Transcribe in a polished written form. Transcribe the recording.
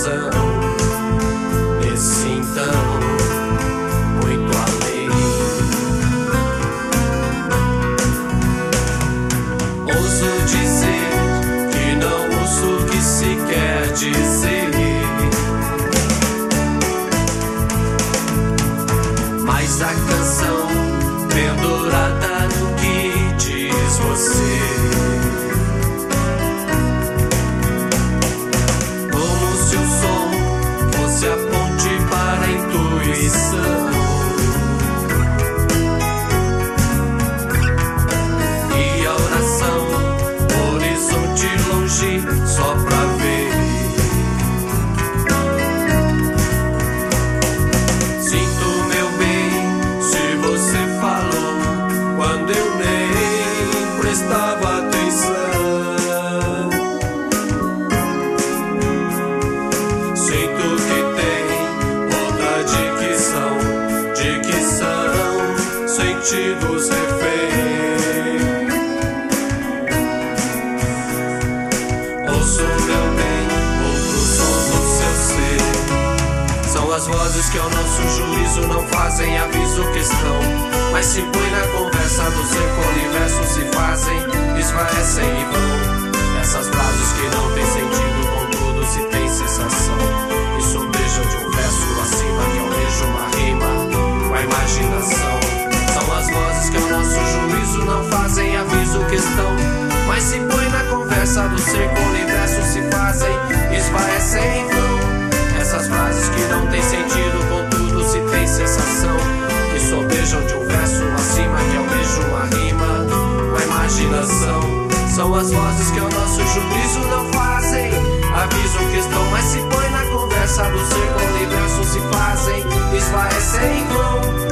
coração, nesse então, muito além. Ouso dizer que não ouço o que se quer dizer, mas a canção pendurada no que diz você, como se o som fosse a ponte para a intuição, e a oração, horizonte longe só pra ver. Sinto meu bem se você falou quando eu nem prestava atenção. Sinto que tem outra dicção, sentidos refém. Ouço meu bem, outro som do seu ser. São as vozes que ao nosso juízo não fazem aviso questão, mas se põe na conversa do ser com o universo, se fazem, esvaecem e vão. Essas frases que não têm sentido, contudo se tem sensação, e sobejam de um verso acima que almeja uma rima com a imaginação. São as vozes que ao nosso juízo não fazem aviso questão, mas se põe na conversa do ser com o universo, se fazem, esvaecem e vão. Essas frases que não têm sentido, contudo se tem sensação, que sobejam de um verso acima que almeja uma rima com a imaginação. São as vozes que ao nosso juízo não fazem aviso questão, mas se põe na conversa do ser com o universo, se fazem, esvaecem e vão.